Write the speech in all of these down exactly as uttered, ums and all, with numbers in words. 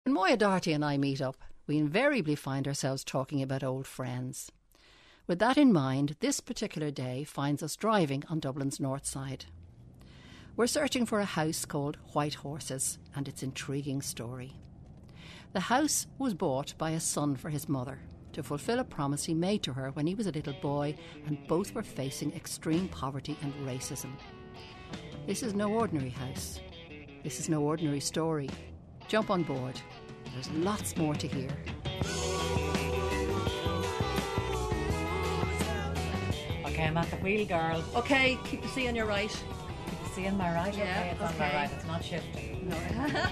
When Moya Doherty and I meet up, we invariably find ourselves talking about old friends. With that in mind, this particular day finds us driving on Dublin's north side. We're searching for a house called White Horses and its intriguing story. The house was bought by a son for his mother to fulfil a promise he made to her when he was a little boy and both were facing extreme poverty and racism. This is no ordinary house. This is no ordinary story. Jump on board. There's lots more to hear. Okay, I'm at the wheel, girl. Okay, keep the C on your right. Keep the C on my right? Yeah, okay, it's okay. on my right. It's not shifting. No.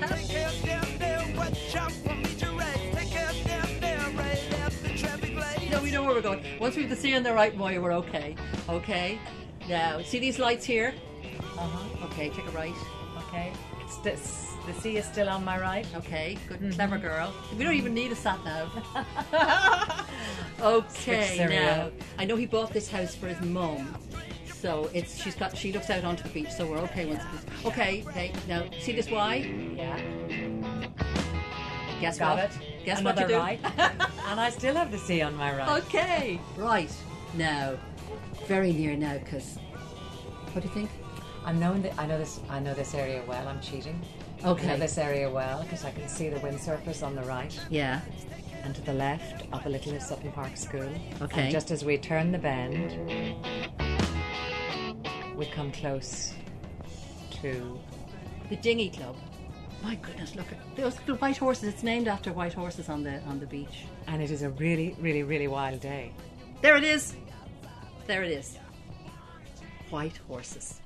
No, we know where we're going. Once we have the C on the right, Moya, we're okay. Okay. Now, see these lights here? Uh-huh. Okay, take a right. Okay. It's this, the C is still on my right. Okay, good, Mm-hmm. clever girl. We don't even need a sat nav. Okay, Switch now I know he bought this house for his mum, so it's she's got she looks out onto the beach, so we're okay once it's okay. Okay, now see this Y? Yeah. Guess Got what? it. Guess Another what you do? right. And I still have the C on my right. Okay, right now, very near now, because what do you think? I'm knowing that I know this. I know this area well. I'm cheating. Okay. I know this area well because I can see the windsurfers on the right. Yeah. And to the left, up a little is Sutton Park School. Okay. And just as we turn the bend, we come close to The Dinghy Club. My goodness, look at those the white horses. It's named after white horses on the on the beach. and it is a really, really, really wild day. There it is. There it is. White horses.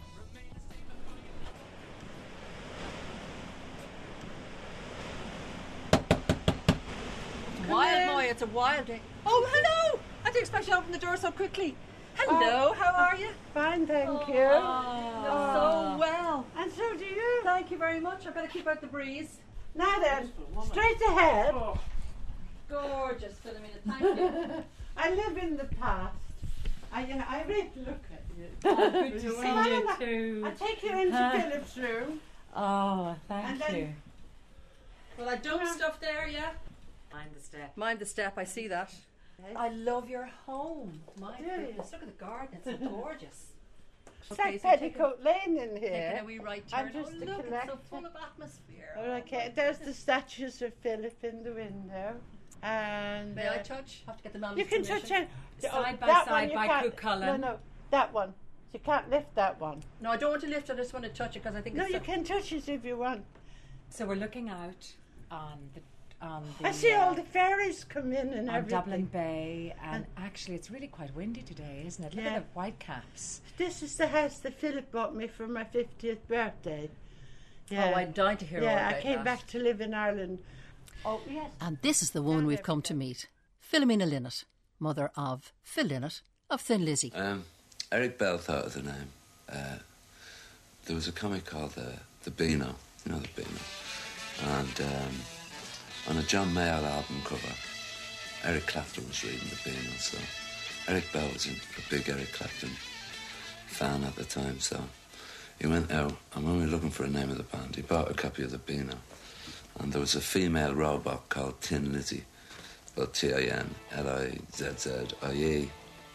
Wild, Moya. It's a wild day. Oh, hello! I didn't expect you to open the door so quickly. Hello, how are you? Fine, thank Oh, you. you look so well. And so do you. Thank you very much. I better keep out the breeze. Now then, straight ahead. Gorgeous, Philomena. Thank you. I live in the past. I, I really look at you. Oh, good to Well, see I- you too. I'll take you into Philip's room. Oh, thank And then- you. Well, I dumped stuff there, yeah? Mind the step. Mind the step, I see that. I love your home. My Do you? goodness, look at the garden. It's so gorgeous. It's Okay, like so take Petticoat Lane in Taking here. a wee right I'm turn. just Oh, a look, it's so collector. full of atmosphere. Oh, okay, there's the statues of Philip in the window. And May I uh, touch? Have to get the mum's you can permission. touch it. Oh, Side by that side one you by can't- Cook Cullen. No, no, that one. You can't lift that one. No, I don't want to lift it. I just want to touch it because I think No, it's you so- can touch it if you want. So we're looking out on the on the I see uh, all the ferries come in and on everything. Dublin Bay, and actually it's really quite windy today, isn't it? Look Yeah. at the white caps. This is the house that Philip bought me for my fiftieth birthday. Oh, I'm dying to hear all Yeah, about I came that. back to live in Ireland. Oh, yes. And this is the woman we've come to meet. Philomena Linnet, mother of Phil Linnet of Thin Lizzy. Um, Eric Bell thought of the name. Uh, there was a comic called the the Beano, you know the Beano, and um, on a John Mayall album cover, Eric Clapton was reading the Beano. So Eric Bell was a big Eric Clapton fan at the time. So he went out, and when we were looking for a name of the band, he bought a copy of the Beano, and there was a female robot called Tin Lizzy, spelled T I N L I Z Z I E.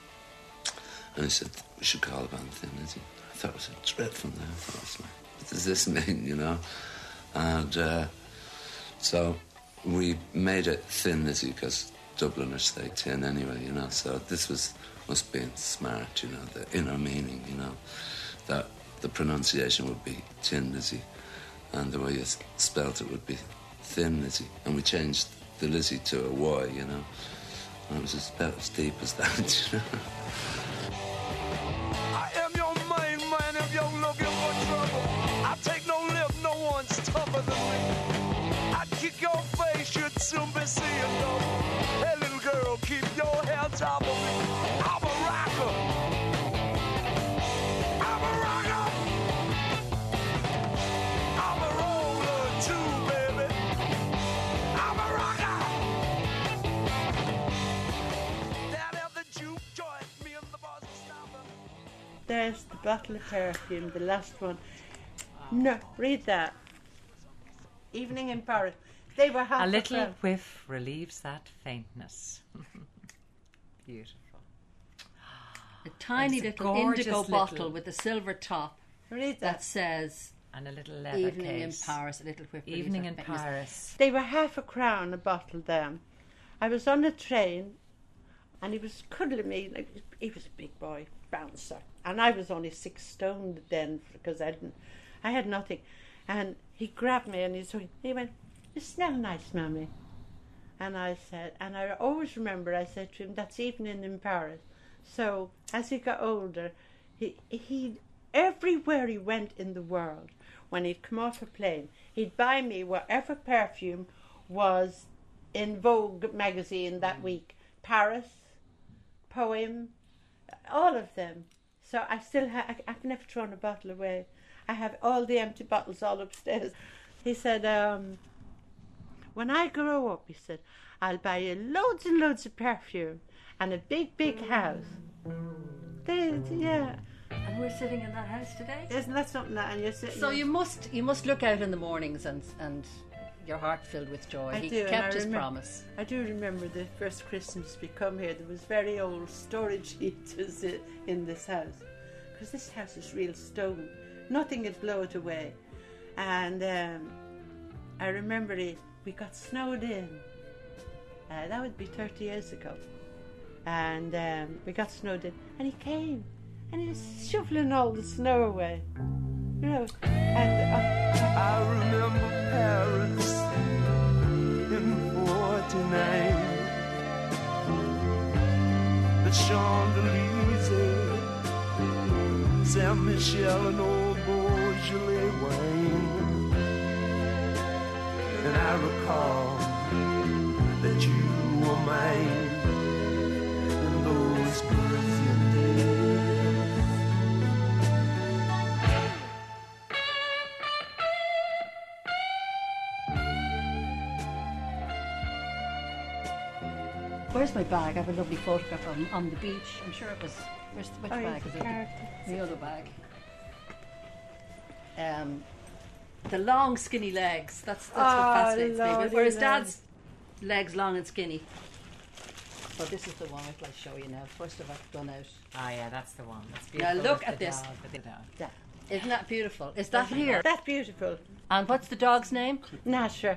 And he said, we should call the band Thin Lizzy. I thought it was a dreadful name. I thought, it's like, what does this mean, you know? And uh, so we made it Thin Lizzy because Dubliners say tin anyway, you know? So this was us being smart, you know, the inner meaning, you know, that the pronunciation would be Tin Lizzy and the way you spelt it would be Thin Lizzy. And we changed the Lizzy to a Y, you know? And it was as, about as deep as that, you know? I am your main man if you're looking for trouble. I take no lip, no one's tougher than me. I kick your face, you'd soon be seeing double. Hey, little girl, keep your hands off of me. I'm a rocker. I'm a rocker. I'm a roller too, baby. I'm a rocker. Down at the juke joint, me and the boss are stopping. There's the bottle of perfume, the last one. No, read that. Evening in Paris. They were half A a little crown. whiff relieves that faintness. Beautiful. A tiny It's a little gorgeous indigo little- bottle with a silver top Read that that. says And a little leather "Evening case. in Paris." A little whiff. relieves Evening that in faintness. Paris. They were half a crown a bottle then. I was on a train and he was cuddling me. Like, he was a big boy, bouncer. And I was only six stone then because I didn't, I had nothing. And he grabbed me and he, so he went, "You smell nice, Mummy." And I said, and I always remember I said to him, "That's Evening in Paris." So as he got older, he he everywhere he went in the world, when he'd come off a plane, he'd buy me whatever perfume was in Vogue magazine that week. Paris, Poem, all of them. So I still have, I've never thrown a bottle away. I have all the empty bottles all upstairs. He said, um, "When I grow up," he said, "I'll buy you loads and loads of perfume and a big, big house." They, yeah. And we're sitting in that house today. Isn't that something that, and you're sitting So there- you must you must look out in the mornings and and your heart filled with joy. I he do, and kept I his remem- promise. I do remember the first Christmas we come here, there was very old storage heaters i- in this house. Because this house is real stone. Nothing would blow it away. And um, I remember it, we got snowed in. Uh, that would be thirty years ago. And um, we got snowed in. And he came. And he was shoveling all the snow away. You know, and... Uh, I remember Paris in forty-nine. The Champs-Élysées, Saint Michel and old Beaujolais wine. And I recall that you were mine in those Parisian days. Where's my bag? I have a lovely photograph of him on the beach. I'm sure it was. Where's which Oh, bag it's is a it? character. The other bag. Um, the long, skinny legs. That's that's what Oh, fascinates me. But lordy whereas lord. Dad's legs long and skinny. So this is the one I'll show you now. First of all, done out. Ah, yeah, that's the one. That's Now beautiful look with at the this. dog, with the dog. that. Isn't that beautiful? Is that here? That's beautiful. And what's the dog's name? Nasher.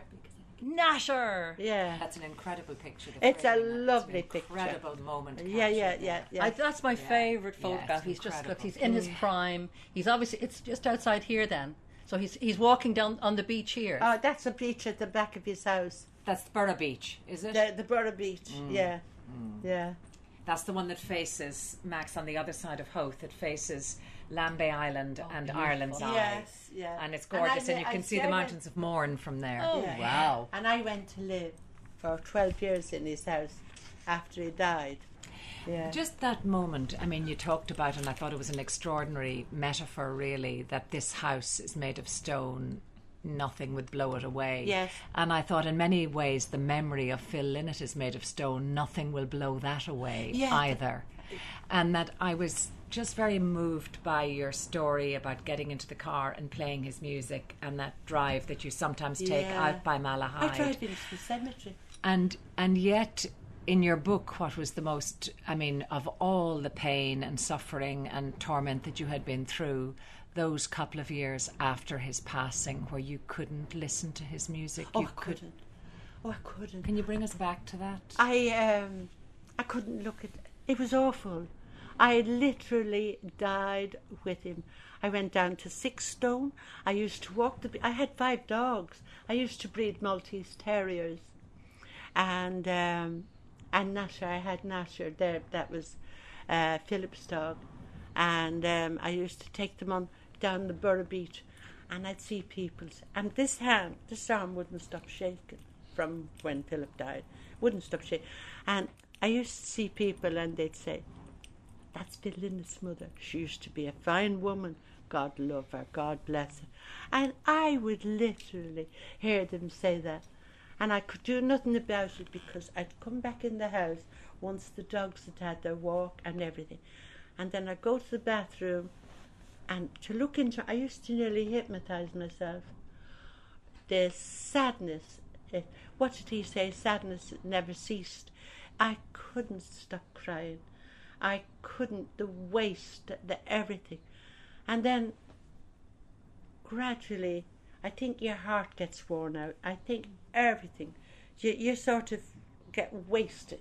Nasher. Yeah. That's an incredible picture. the It's a framing, it's an lovely picture. Incredible moment. Yeah, yeah, captured yeah, there. yeah. I, that's my Yeah. favourite Yeah, photograph. it's he's just look, incredible. he's in his prime. He's obviously it's just outside here then. So he's he's walking down on the beach here. Oh, that's a beach at the back of his house. That's Borough Beach, is it? The, the Borough Beach. Mm. Yeah. Yeah. That's the one that faces, Max, on the other side of Howth. It faces Lambay Island Oh, and beautiful. Ireland's Eye. Yes, yeah. And it's And gorgeous, I and, you went- can I see the said I- mountains of Mourne from there. Oh, Yeah. wow. And I went to live for twelve years in his house after he died. Yeah. Just that moment, I mean, you talked about, and I thought it was an extraordinary metaphor, really, that this house is made of stone, nothing would blow it away. Yes. And I thought in many ways the memory of Phil Lynott is made of stone, nothing will blow that away Yeah. either. And that I was just very moved by your story about getting into the car and playing his music, and that drive that you sometimes take Yeah. out by I Malahide. drive into the cemetery. And and yet, in your book, what was the most, I mean, of all the pain and suffering and torment that you had been through, those couple of years after his passing, where you couldn't listen to his music? Oh, you I couldn't. Oh, I couldn't. Can you bring us back to that? I um, I couldn't look at. It was awful. I literally died with him. I went down to six stone. I used to walk the. I had five dogs. I used to breed Maltese terriers, and um, and Nasher. I had Nasher there. That was uh, Philip's dog, and um, I used to take them on down the Borough Beach, and I'd see people. And this hand, this arm wouldn't stop shaking from when Philip died. Wouldn't stop shaking, and I used to see people, and they'd say, "That's Phil Lynnett's mother. She used to be a fine woman. God love her. God bless her." And I would literally hear them say that. And I could do nothing about it because I'd come back in the house once the dogs had had their walk and everything. And then I'd go to the bathroom and to look into, I used to nearly hypnotise myself. The sadness it, what did he say? Sadness never ceased. I couldn't stop crying. I couldn't, the waste, the everything. And then gradually, I think your heart gets worn out. I think everything, you, you sort of get wasted.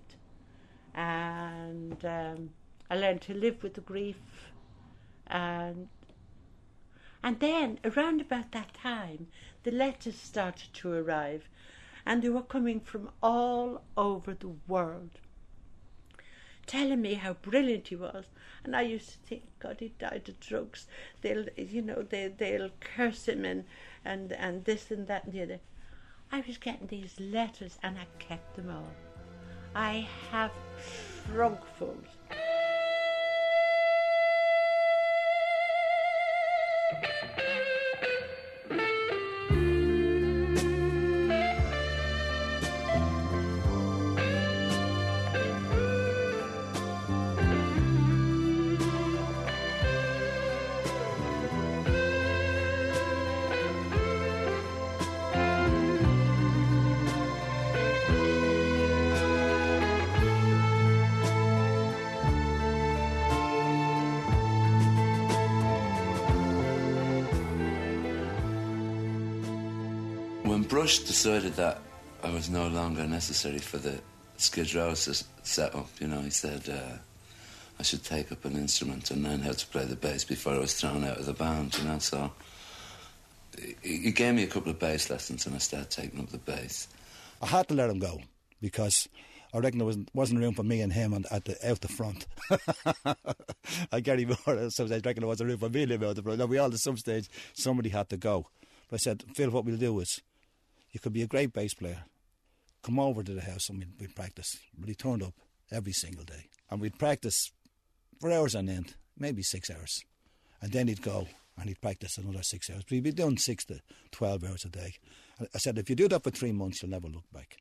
And um, I learned to live with the grief. And and then, around about that time, the letters started to arrive. And they were coming from all over the world, telling me how brilliant he was. And I used to think, God, he died of drugs. They'll, you know, they, they'll curse him and, and, and this and that and the other. I was getting these letters and I kept them all. I have trunkfuls. When Brush decided that I was no longer necessary for the Skid Row set up, you know, he said uh, I should take up an instrument and learn how to play the bass before I was thrown out of the band, you know, so he, he gave me a couple of bass lessons and I started taking up the bass. I had to let him go because I reckon there wasn't, wasn't room for me and him on, at the, out the front. I Gary Moore at some stage reckon there wasn't room for me and him out the front. No, we all at some stage, somebody had to go. But I said, Phil, what we'll do is, you could be a great bass player. Come over to the house and we'd, we'd practice. But he turned up every single day. And we'd practice for hours on end, maybe six hours. And then he'd go and he'd practice another six hours. But he'd be doing six to twelve hours a day. And I said, if you do that for three months, you'll never look back.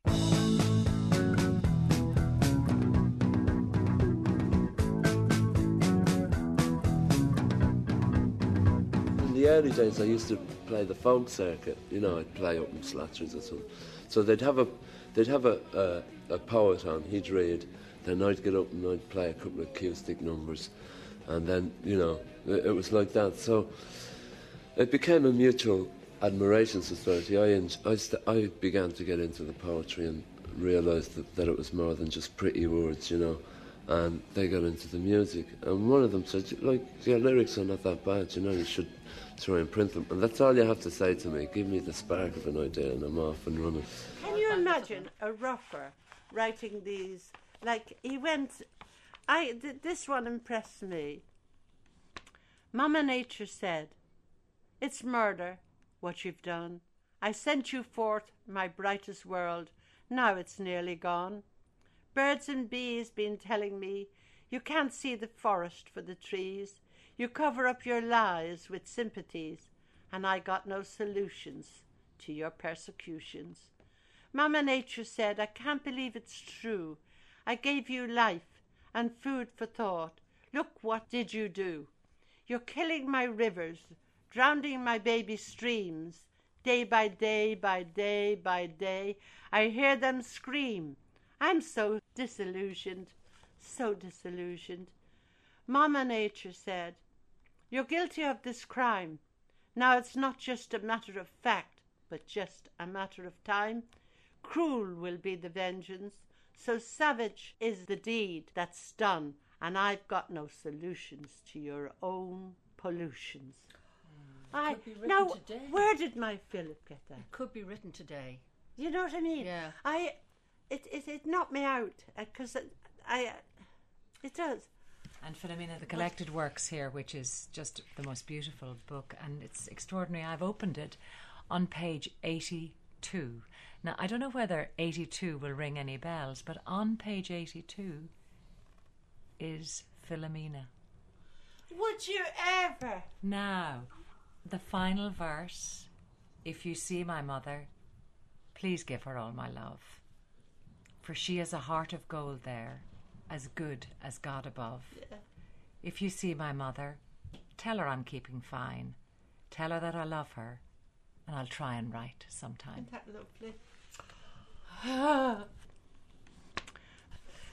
In the early days, I used to play the folk circuit. You know, I'd play up in Slattery's or something. So they'd have a, they'd have a, a, a poet on. He'd read. Then I'd get up and I'd play a couple of acoustic numbers, and then you know, it, it was like that. So it became a mutual admiration society. I en- I, st- I began to get into the poetry and realised that, that it was more than just pretty words, you know. And they got into the music, and one of them said, like, your lyrics are not that bad, you know, you should try and print them. And that's all you have to say to me. Give me the spark of an idea and I'm off and running. Can you imagine a rougher writing these? Like, he went... I th- this one impressed me. Mama Nature said, it's murder, what you've done. I sent you forth, my brightest world. Now it's nearly gone. Birds and bees been telling me you can't see the forest for the trees. You cover up your lies with sympathies, and I got no solutions to your persecutions. Mama Nature said, I can't believe it's true. I gave you life and food for thought. Look, what did you do? You're killing my rivers, drowning my baby streams. Day by day, by day, by day, I hear them scream. I'm so disillusioned, so disillusioned. Mama Nature said, you're guilty of this crime. Now it's not just a matter of fact, but just a matter of time. Cruel will be the vengeance, so savage is the deed that's done, and I've got no solutions to your own pollutions. Mm, I, could be written now, today. where did my Philip get that? It could be written today. You know what I mean? Yeah. I, it, it, it knocked me out, because uh, I, uh, it does. And Philomena, the collected works here, which is just the most beautiful book, and it's extraordinary. I've opened it on page eighty-two. Now, I don't know whether eighty-two will ring any bells, but on page eighty-two is Philomena. Would you ever? Now, the final verse, if you see my mother, please give her all my love. For she has a heart of gold there, as good as God above. Yeah. If you see my mother, tell her I'm keeping fine. Tell her that I love her, and I'll try and write sometime. Isn't that lovely?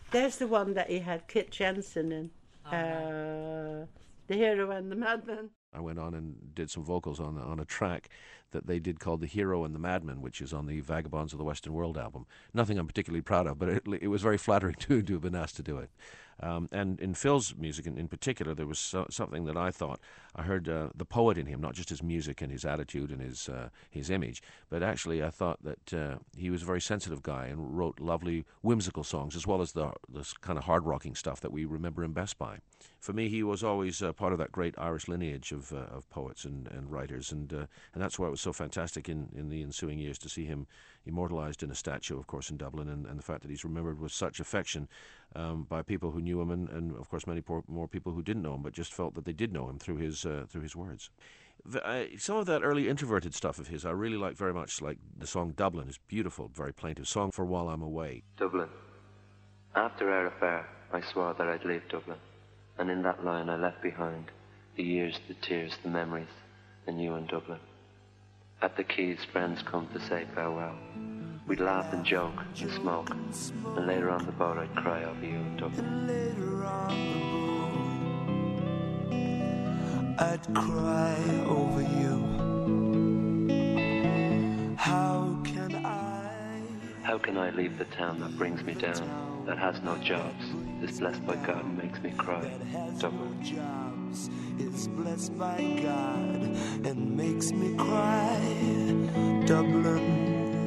There's the one that he had Kit Jensen in. Oh, uh, The Hero and the Madman. I went on and did some vocals on on a track that they did called The Hero and the Madman, which is on the Vagabonds of the Western World album. Nothing I'm particularly proud of, but it, it was very flattering to, to have been asked to do it. Um, and in Phil's music in, in particular, there was so, something that I thought, I heard uh, the poet in him, not just his music and his attitude and his uh, his image, but actually I thought that uh, he was a very sensitive guy and wrote lovely, whimsical songs, as well as the, the kind of hard-rocking stuff that we remember him best by. For me, he was always uh, part of that great Irish lineage of uh, of poets and, and writers, and uh, and that's why it was so fantastic in, in the ensuing years to see him immortalised in a statue, of course, in Dublin, and, and the fact that he's remembered with such affection um, by people who knew him, and, and of course many poor, more people who didn't know him, but just felt that they did know him through his uh, through his words. The, uh, some of that early introverted stuff of his, I really like very much, like the song Dublin is beautiful, very plaintive song for While I'm Away. Dublin. After our affair, I swore that I'd leave Dublin, and in that line I left behind the years, the tears, the memories, and you in Dublin. At the quays, friends come to say farewell. We'd laugh and joke and smoke, and later on the boat I'd cry over you in Dublin. Later on the boat, I'd cry over you. How can I? How can I leave the town that brings me down, that has no jobs, is blessed by God and makes me cry? Dublin. Jobs is blessed by God and makes me cry. Dublin.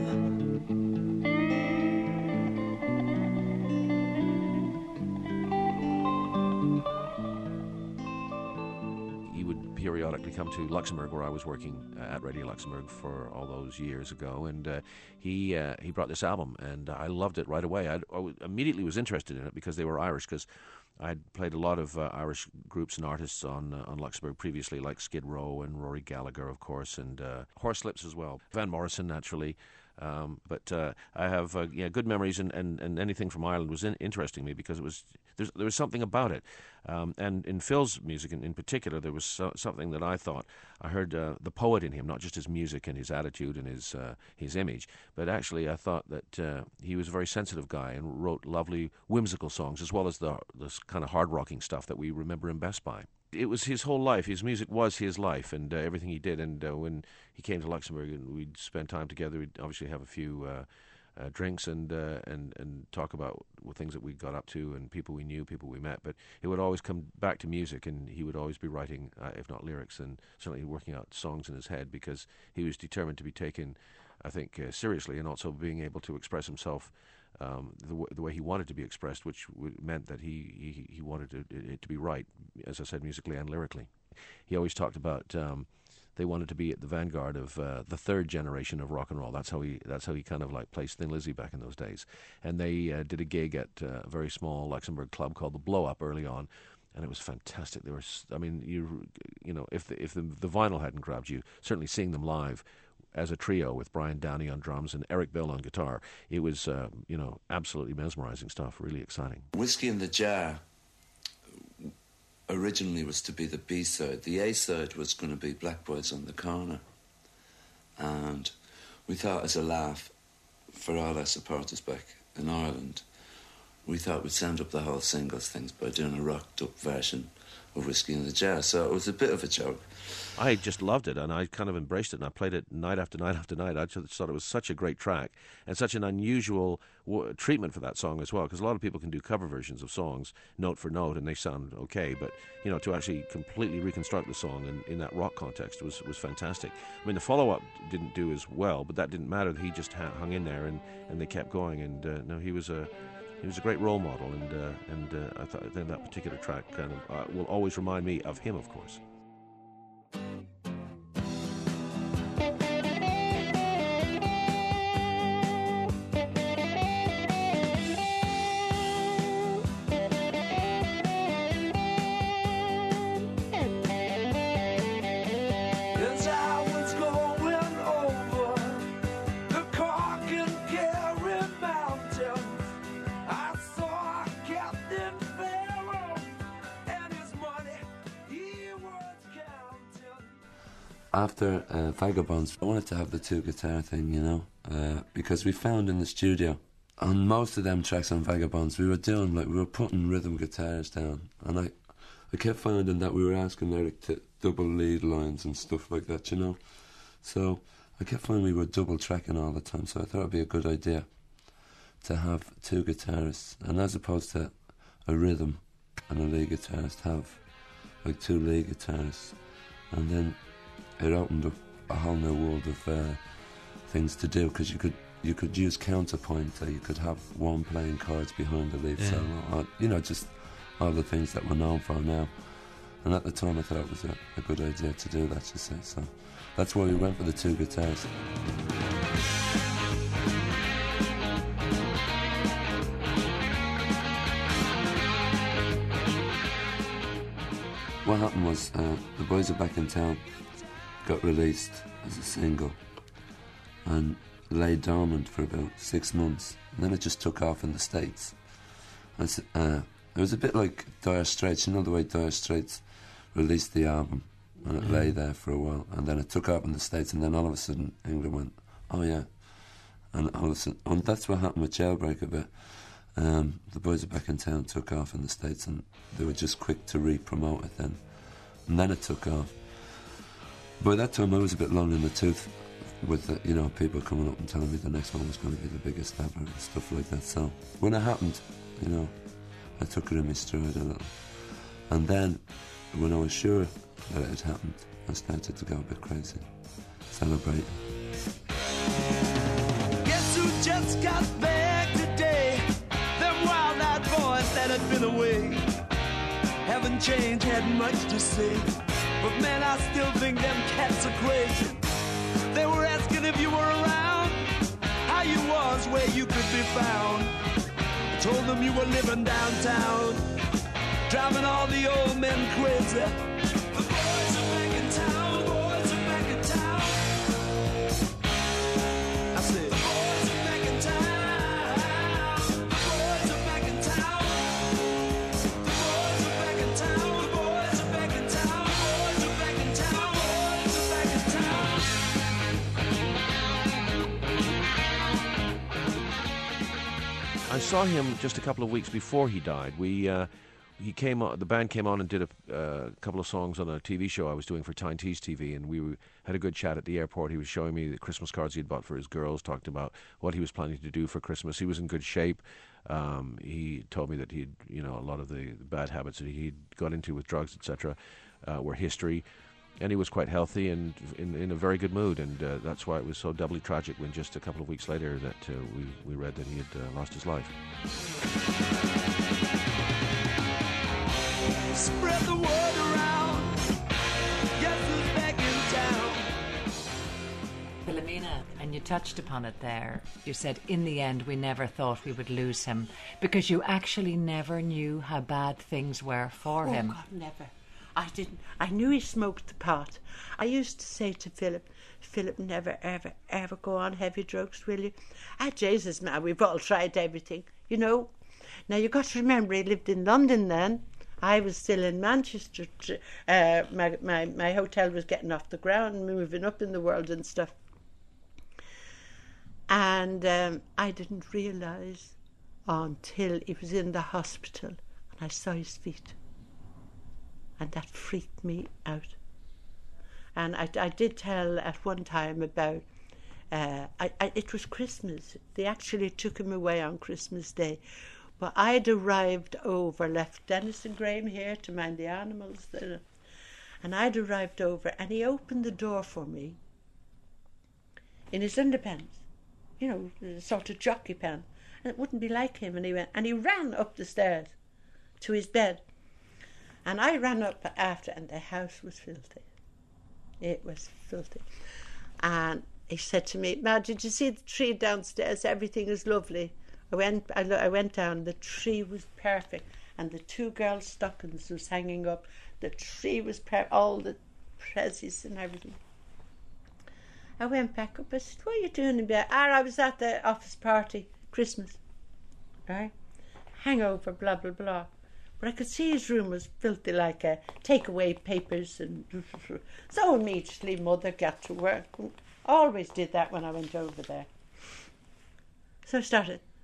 He would periodically come to Luxembourg, where I was working at Radio Luxembourg for all those years ago, and uh, he uh, he brought this album, and I loved it right away. I'd, I w- immediately was interested in it because they were Irish, because I'd played a lot of uh, Irish groups and artists on uh, on Luxembourg previously, like Skid Row and Rory Gallagher, of course, and uh, Horselips as well. Van Morrison, naturally. Um, but uh, I have uh, yeah, good memories, and, and, and anything from Ireland was in, interesting me because it was there's, there was something about it. Um, and in Phil's music in, in particular, there was so, something that I thought, I heard uh, the poet in him, not just his music and his attitude and his uh, his image, but actually I thought that uh, he was a very sensitive guy and wrote lovely, whimsical songs, as well as the this kind of hard-rocking stuff that we remember him best by. It was his whole life. His music was his life, and uh, everything he did. And uh, when he came to Luxembourg and we'd spend time together, we'd obviously have a few uh, uh, drinks and uh, and and talk about things that we got up to and people we knew, people we met. But it would always come back to music, and he would always be writing, uh, if not lyrics, and certainly working out songs in his head, because he was determined to be taken, I think, uh, seriously, and also being able to express himself Um, the, w- the way he wanted to be expressed, which w- meant that he, he, he wanted it, it to be right, as I said, musically and lyrically. He always talked about um, they wanted to be at the vanguard of uh, the third generation of rock and roll. That's how he that's how he kind of like placed Thin Lizzy back in those days. And they uh, did a gig at uh, a very small Luxembourg club called the Blow Up early on, and it was fantastic. They were, I mean, you you know, if the, if the, the vinyl hadn't grabbed you, certainly seeing them live as a trio with Brian Downey on drums and Eric Bill on guitar, it was, uh, you know, absolutely mesmerizing stuff, really exciting. Whiskey in the Jar originally was to be the B-side. The A-side was going to be Black Boys on the Corner. And we thought, as a laugh, for all our supporters back in Ireland, we thought we'd send up the whole singles things by doing a rocked-up version of Whiskey in the Jar. So it was a bit of a joke. I just loved it, and I kind of embraced it, and I played it night after night after night. I just thought it was such a great track, and such an unusual w- treatment for that song as well, because a lot of people can do cover versions of songs, note for note, and they sound okay, but, you know, to actually completely reconstruct the song in, in that rock context was, was fantastic. I mean, the follow-up didn't do as well, but that didn't matter. He just ha- hung in there, and, and they kept going, and, uh, no, he was a... He was a great role model, and uh, and uh, I thought I think that particular track kind of uh, will always remind me of him, of course. After uh, Vagabonds, I wanted to have the two guitar thing, you know, uh, because we found in the studio on most of them tracks on Vagabonds, we were doing, like, we were putting rhythm guitars down, and I, I kept finding that we were asking Eric to double lead lines and stuff like that, you know. So I kept finding we were double tracking all the time, so I thought it'd be a good idea to have two guitarists, and as opposed to a rhythm and a lead guitarist, have like two lead guitarists, and then it opened up a whole new world of uh, things to do, because you could you could use counterpoint, or you could have one playing chords behind the lead yeah. solo, or, you know, just all the things that we're known for now. And at the time I thought it was a, a good idea to do that, you see, so that's why we went for the two guitars. What happened was, uh, The Boys Are Back in Town got released as a single and lay dormant for about six months. And then it just took off in the States. And, uh, it was a bit like Dire Straits, you know the way Dire Straits released the album and it mm. lay there for a while, and then it took off in the States, and then all of a sudden England went, oh yeah. And all of a sudden, and that's what happened with Jailbreak a bit. Um, The Boys Are Back in Town took off in the States, and they were just quick to re-promote it then. And then it took off. By that time I was a bit long in the tooth with the, you know, people coming up and telling me the next one was going to be the biggest ever and stuff like that. So when it happened, you know, I took it in my stride a little. And then when I was sure that it had happened, I started to go a bit crazy, celebrating. Guess who just got back today? Them wild-eyed boys that had been away haven't changed, had much to say, but man, I still think them cats are crazy. They were asking if you were around, how you was, where you could be found. I told them you were living downtown, driving all the old men crazy. The boys are back in town, the boys are back in town. I said, the boys are back in town, the boys are back in town. The boys are back in town, the boys are back in town, the boys are back in town, the boys are back in town. I saw him just a couple of weeks before he died. We uh, he came on, the band came on and did a uh, couple of songs on a T V show I was doing for Tyne Tees T V, and we were, had a good chat at the airport. He was showing me the Christmas cards he had bought for his girls, talked about what he was planning to do for Christmas. He was in good shape. Um, he told me that he'd, you know, a lot of the bad habits that he'd got into with drugs, et cetera, uh, were history. And he was quite healthy and in, in a very good mood, and uh, that's why it was so doubly tragic when just a couple of weeks later that uh, we, we read that he had uh, lost his life. Spread the word around, guess who's back in town. Philomena, and you touched upon it there. You said, in the end, we never thought we would lose him, because you actually never knew how bad things were for oh, him. God, never. I didn't. I knew he smoked the pot. I used to say to Philip, Philip, never, ever, ever go on heavy drugs, will you? Ah, Jesus, man, we've all tried everything, you know. Now, you've got to remember, he lived in London then. I was still in Manchester. Uh, my, my, my hotel was getting off the ground, moving up in the world and stuff. And um, I didn't realise until he was in the hospital and I saw his feet. And that freaked me out. And I, I did tell at one time about, uh, I, I, it was Christmas. They actually took him away on Christmas Day. But I'd arrived over, left Dennis and Graham here to mind the animals. And I'd arrived over, and he opened the door for me in his underpants. You know, a sort of jockey pants. And it wouldn't be like him. And he went, and he ran up the stairs to his bed. And I ran up after, and the house was filthy. It was filthy. And he said to me, "Ma, did you see the tree downstairs? Everything is lovely." I went, I, I went down. The tree was perfect, and the two girls' stockings was hanging up. The tree was perfect, all the prezzies and everything. I went back up. I said, "What are you doing in bed?" Ah, I was at the office party, Christmas, right? Hangover, blah blah blah. But I could see his room was filthy, like a takeaway papers, and so immediately Mother got to work. Always did that when I went over there. So I started,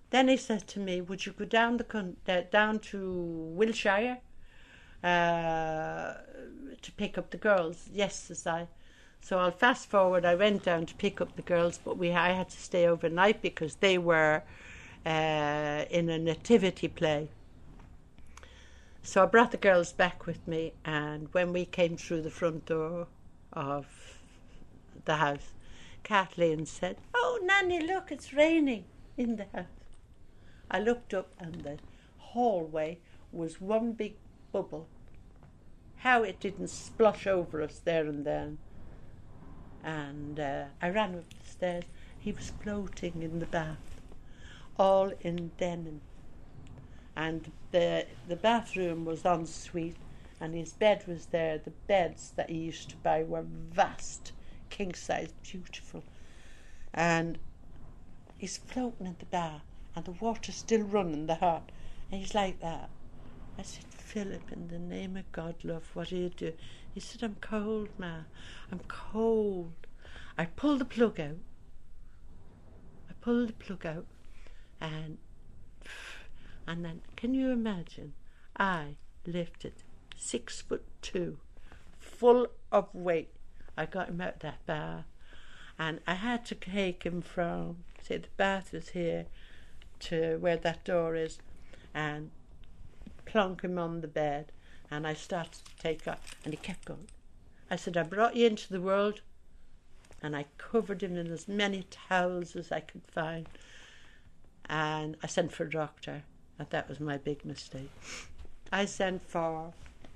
then he said to me, would you go down the con- uh, down to Wiltshire uh, to pick up the girls? Yes, says I. So I'll fast forward. I went down to pick up the girls, but we I had to stay overnight because they were uh, in a nativity play. So I brought the girls back with me, and when we came through the front door of the house, Kathleen said, "Oh, Nanny, look, it's raining in the house." I looked up, and the hallway was one big bubble. How it didn't splosh over us there and then. And uh, I ran up the stairs. He was floating in the bath, all in denim. And the the bathroom was en suite, and his bed was there. The beds that he used to buy were vast, king size, beautiful. And he's floating in the bath, and the water's still running, the hot. And he's like that. I said, "Philip, in the name of God, love, what do you do?" He said, "I'm cold, ma. I'm cold." I pulled the plug out. I pulled the plug out, and and then, can you imagine? I lifted six foot two, full of weight. I got him out of that bath, and I had to take him from, say, the bath is here, to where that door is, and plonk him on the bed. And I started to take off, and he kept going. I said, "I brought you into the world," and I covered him in as many towels as I could find. And I sent for a doctor, and that was my big mistake. I sent for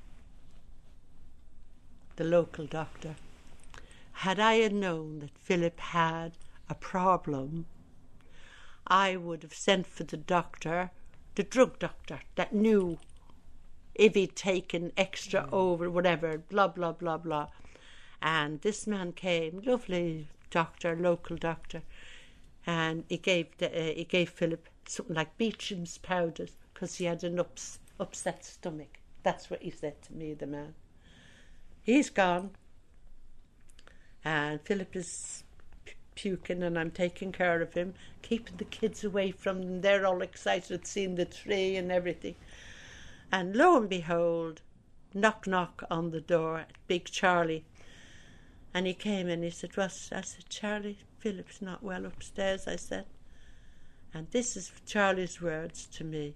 the local doctor. Had I had known that Philip had a problem, I would have sent for the doctor, the drug doctor, that knew if he'd taken extra over, whatever, blah, blah, blah, blah. And this man came, lovely doctor, local doctor, and he gave the, uh, he gave Philip something like Beecham's powders because he had an ups, upset stomach. That's what he said to me, the man. He's gone, and Philip is p- puking, and I'm taking care of him, keeping the kids away from them. They're all excited seeing the tree and everything. And lo and behold, knock, knock on the door, big Charlie. And he came in, he said, "What?" I said, "Charlie, Philip's not well upstairs," I said. And this is Charlie's words to me.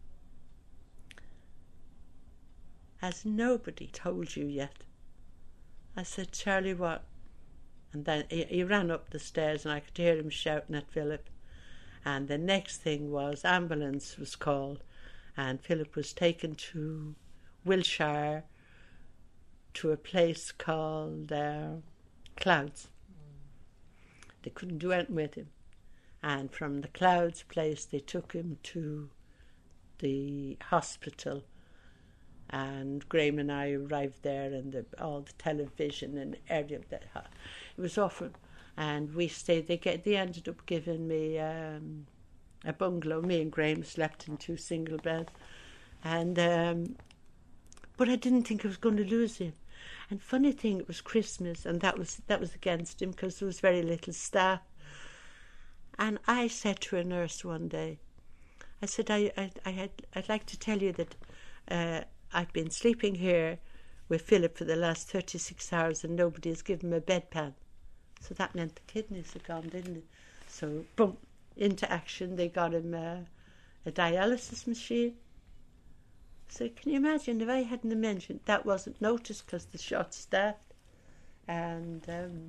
"Has nobody told you yet?" I said, "Charlie, what?" And then he, he ran up the stairs, and I could hear him shouting at Philip. And the next thing was ambulance was called, and Philip was taken to Wiltshire, to a place called uh, Clouds. Mm. They couldn't do anything with him. And from the Clouds place, they took him to the hospital. And Graham and I arrived there, and the, all the television and area of that. It was awful. And we stayed. They get. They ended up giving me um, a bungalow. Me and Graham slept in two single beds. And um, but I didn't think I was going to lose him. And funny thing, it was Christmas, and that was that was against him because there was very little staff. And I said to a nurse one day, I said, I I, I had I'd like to tell you that uh, I've been sleeping here with Philip for the last thirty-six hours, and nobody has given him a bedpan. So that meant the kidneys had gone, didn't it? So boom, into action. They got him uh, a dialysis machine. So can you imagine if I hadn't mentioned that wasn't noticed because the short staffed, and um,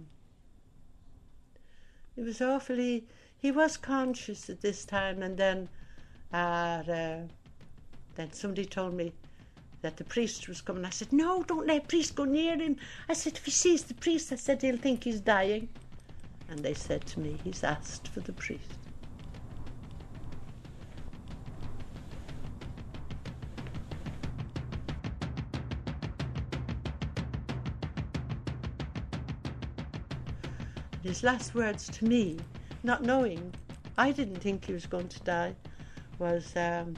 it was awfully. He was conscious at this time, and then, uh, uh, then somebody told me that the priest was coming. I said, "No, don't let the priest go near him." I said, "If he sees the priest," I said, "he'll think he's dying." And they said to me, "He's asked for the priest." His last words to me, not knowing, I didn't think he was going to die, was, um,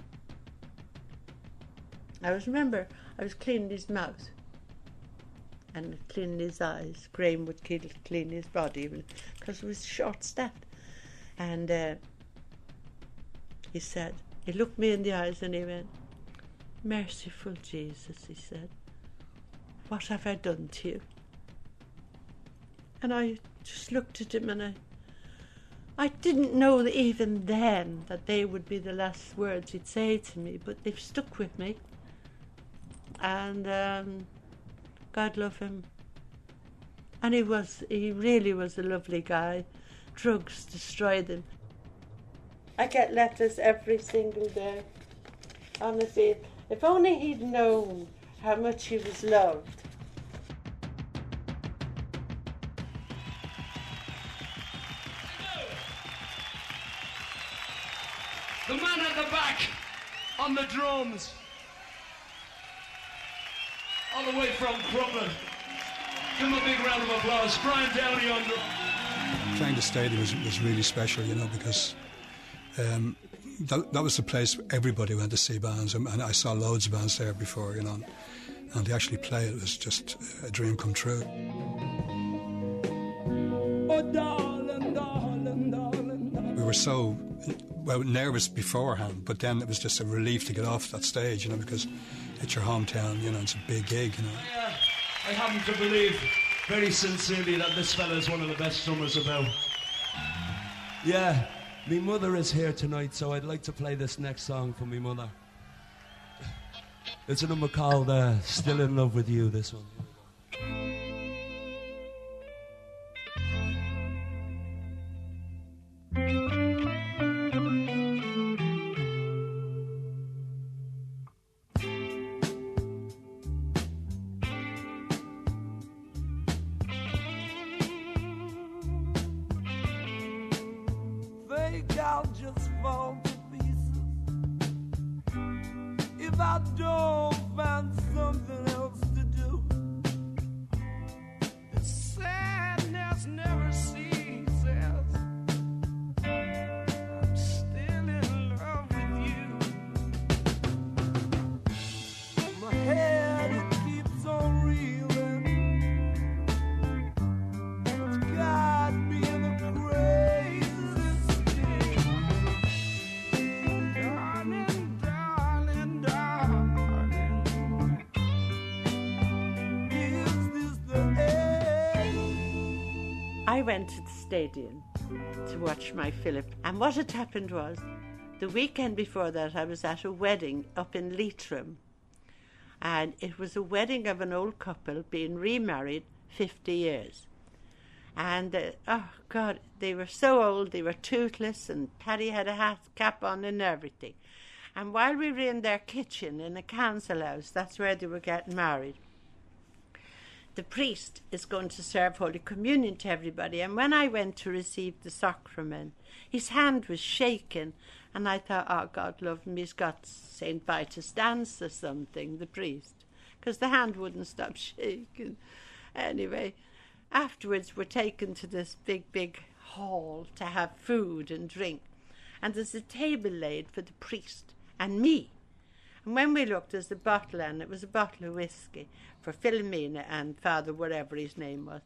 I was remember, I was cleaning his mouth and cleaning his eyes. Graham would clean his body because it was short-staffed. And uh, he said, he looked me in the eyes and he went, "Merciful Jesus," he said, "what have I done to you?" And I just looked at him and I I didn't know that even then that they would be the last words he'd say to me, but they've stuck with me. And um, God love him. And he was, he really was a lovely guy. Drugs destroyed him. I get letters every single day. Honestly, if only he'd known how much he was loved. The man at the back on the drums, all the way from Crumlin. Give him a big round of applause. Brian Downey on the... Playing the stadium was, was really special, you know, because um, that, that was the place everybody went to see bands, and, and I saw loads of bands there before, you know, and, and to actually play it was just a dream come true. Oh, darling, darling, darling, darling. We were so well nervous beforehand, but then it was just a relief to get off that stage, you know, because it's your hometown, you know, it's a big gig, you know. Yeah, I happen to believe very sincerely that this fella is one of the best drummers about. Yeah, me mother is here tonight, so I'd like to play this next song for me mother. It's a number called uh, Still in Love with You, this one. Think I'll just fall to pieces if I don't find something else to do. The sadness never ceases. I'm still in love with you. My head, it keeps on reeling. It's got me in a crazy state. Darling, darling, darling, is this the end? I went to the stadium to watch my Philip, and what had happened was, the weekend before that I was at a wedding up in Leitrim, and it was a wedding of an old couple being remarried fifty years. And, uh, oh God, they were so old, they were toothless, and Paddy had a hat cap on and everything. And while we were in their kitchen in a council house, that's where they were getting married, the priest is going to serve Holy Communion to everybody. And when I went to receive the sacrament, his hand was shaking, and I thought, oh, God love him, he's got Saint Vitus dance or something, the priest, because the hand wouldn't stop shaking. Anyway, afterwards we're taken to this big, big hall to have food and drink, and there's a table laid for the priest and me. And when we looked, there's a bottle, and it was a bottle of whiskey for Philomena and Father whatever his name was.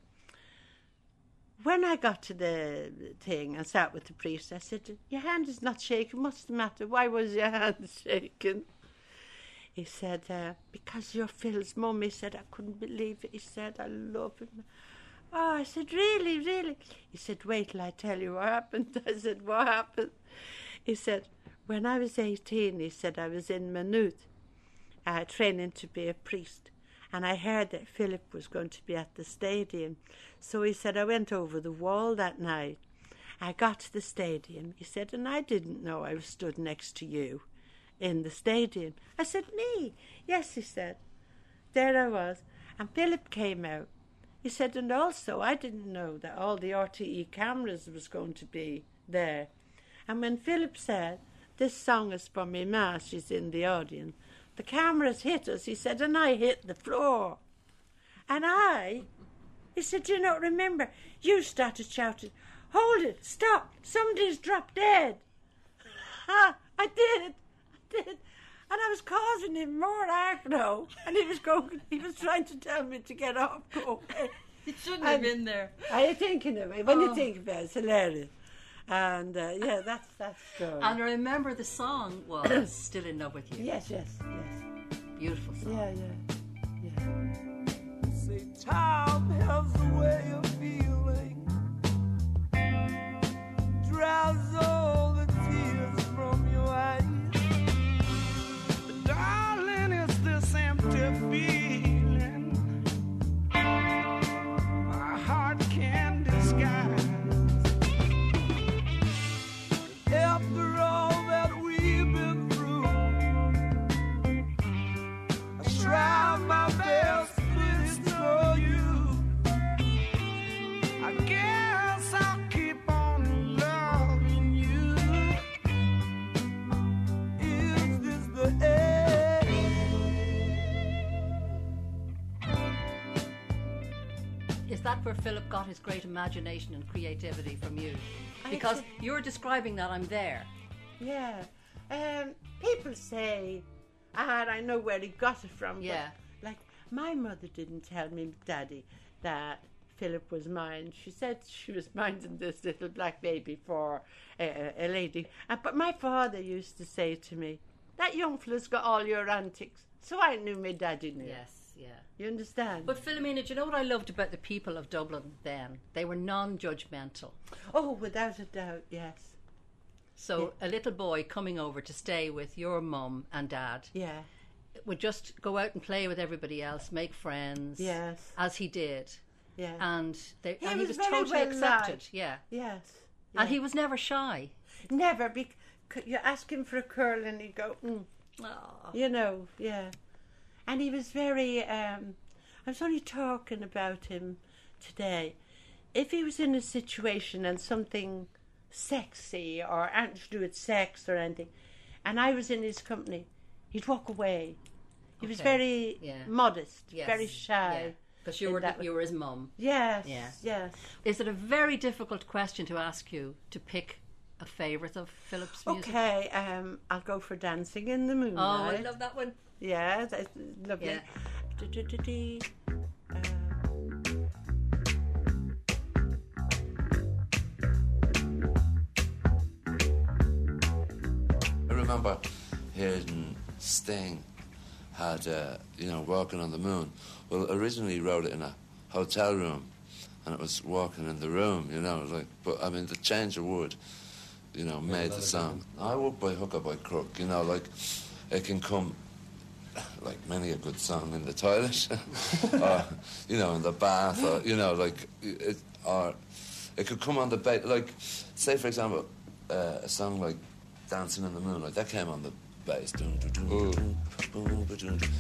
When I got to the thing and sat with the priest, I said, your hand is not shaking, what's the matter? Why was your hand shaking? He said, uh, because you're Phil's mum. He said, I couldn't believe it. He said, I love him. Oh, I said, really, really? He said, wait till I tell you what happened. I said, what happened? He said, when I was eighteen, he said, I was in Maynooth, uh, training to be a priest. And I heard that Philip was going to be at the stadium. So he said, I went over the wall that night. I got to the stadium. He said, and I didn't know I was stood next to you in the stadium. I said, me? Yes, he said. There I was. And Philip came out. He said, and also I didn't know that all the R T E cameras was going to be there. And when Philip said, this song is for me ma, she's in the audience, the cameras hit us, he said, and I hit the floor. And I, he said, do you not remember? You started shouting, hold it, stop, somebody's dropped dead. Ah, I did, I did. And I was causing him more aggro, and he was going, he was trying to tell me to get off, go away. He shouldn't have been there. I think in a way, when Oh. you think about it, it's hilarious. And uh, yeah, that's that's good. And I remember the song was Still in Love with You. Yes, yes, yes. Beautiful song. Yeah, yeah, yeah. Say time has a way of feeling, dries all the tears from your eyes. But darling, it's this empty feeling my heart can disguise. After all that we've been through, I try my best to show you. I guess I'll keep on loving you. Is this the end? Is that where Philip got his great imagination and creativity from you? Because I- you're describing that I'm there. Yeah. Um, people say, ah, I know where he got it from. but, Yeah. like, my mother didn't tell me, Daddy, that Philip was mine. She said she was minding this little black baby for uh, a lady. Uh, but my father used to say to me, that young fella's got all your antics. So I knew my daddy knew. Yes, yeah. You understand? But Philomena, do you know what I loved about the people of Dublin then? They were non-judgmental. Oh, without a doubt, yes. So a little boy coming over to stay with your mum and dad Yeah. would just go out and play with everybody else, make friends. Yes. As he did. Yeah. And, they, He and he was was very totally well accepted. liked. Yeah. Yes. And yeah. he was never shy. Never. Bec- you ask him for a curl and he'd go, mm. Aw. You know, yeah. And he was very, um, I was only talking about him today. If he was in a situation and something sexy or anything to do with sex or anything, and I was in his company, he'd walk away. He was Okay. very Yeah. modest, Yes. very shy. Because you in were that you were his mum. Yes, Yeah. yes. Is it a very difficult question to ask you to pick a favourite of Philip's music? Okay, um, I'll go for Dancing in the Oh, Moonlight. I love that one. Yeah, that's lovely. Yeah. Du-du-du-dee. Uh, I remember hearing Sting had, uh, you know, Walking on the Moon. Well, originally he wrote it in a hotel room, and it was Walking in the Room, you know, like, but I mean, the change of word, you know, made the song. I would by hook or by crook, you know, like, it can come, like many a good song, in the toilet, or, you know, in the bath, or, you know, like, it, or it could come on the bass, like, say, for example, uh, a song like Dancing in the Moonlight, that came on the bass. Dun, dun, dun, dun, dun, dun, dun, dun.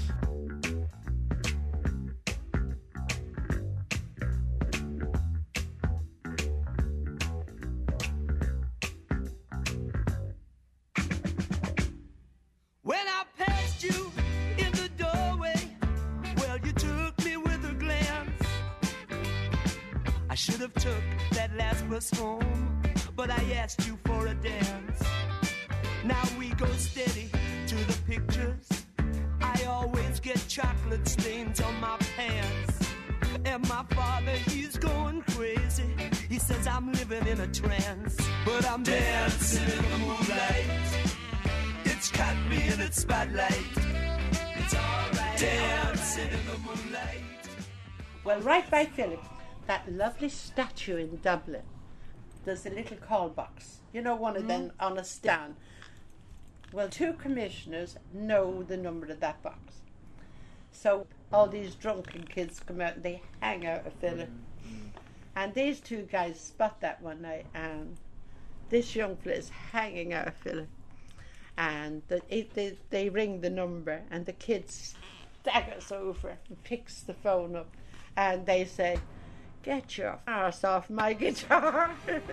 When I passed you in the doorway, well, you took me with a glance. I should have took that last bus home, but I asked you for a dance. Now we go steady to the pictures. I always get chocolate stains on my pants. And my father, he's going crazy. He says I'm living in a trance, but I'm dancing in the moonlight. It's caught me in its spotlight. It's alright. Dancing in the moonlight. Well, right by Philip, that lovely statue in Dublin, there's a little call box. You know, one of them on a stand. Well, two commissioners know the number of that box. So all these drunken kids come out and they hang out of Philip. And these two guys spot that one night, and this young fella is hanging out of Philip. And the, it, they, they ring the number, and the kid staggers over and picks the phone up, and they say, "Get your arse off my guitar."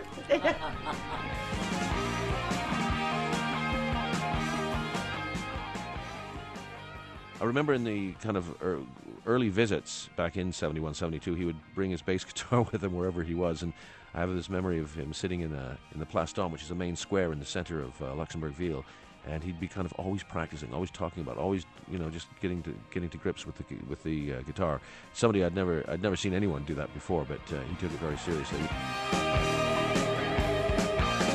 I remember in the kind of er, early visits back in seventy-one, seventy-two, he would bring his bass guitar with him wherever he was, and I have this memory of him sitting in a, in the Place d'Homme, which is the main square in the centre of uh, Luxembourgville, and he'd be kind of always practicing, always talking about, always, you know, just getting to getting to grips with the with the uh, guitar. Somebody I'd never I'd never seen anyone do that before, but uh, he took it very seriously.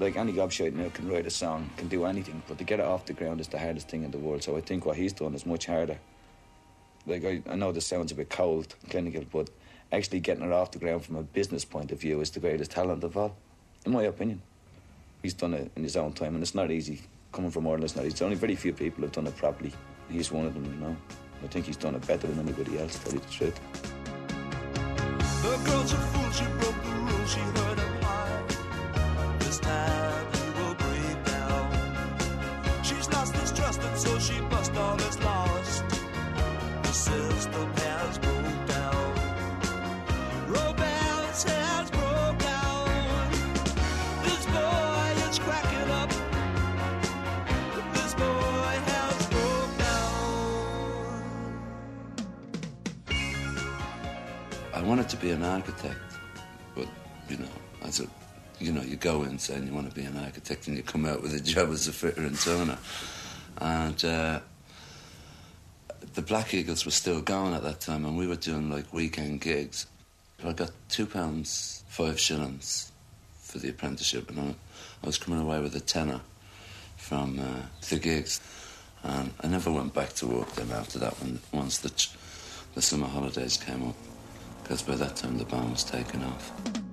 like any gobshite now can write a song, can do anything, but to get it off the ground is the hardest thing in the world. So I think what he's done is much harder. Like, I, I know this sounds a bit cold, clinical, but actually getting it off the ground from a business point of view is the greatest talent of all, in my opinion. He's done it in his own time, and it's not easy. Coming from Ireland, it's not easy. There's only very few people who've done it properly. He's one of them, you know. I think he's done it better than anybody else, to tell you the truth. The girl's a fool, she broke the rules, she heard him high. This time he will break down. She's lost his trust, and so she must all is lost. The system has broke down. Romance has broke down. This boy is cracking up. This boy has broke down. I wanted to be an architect, but, you know, as a, you know, you go in saying you want to be an architect and you come out with a job as a fitter and toner. And uh, the Black Eagles were still going at that time, and we were doing, like, weekend gigs. I got two pounds, five shillings for the apprenticeship, and I, I was coming away with a tenner from uh, the gigs. And I never went back to work then after that, when once the, the summer holidays came up, because by that time the band was taking off.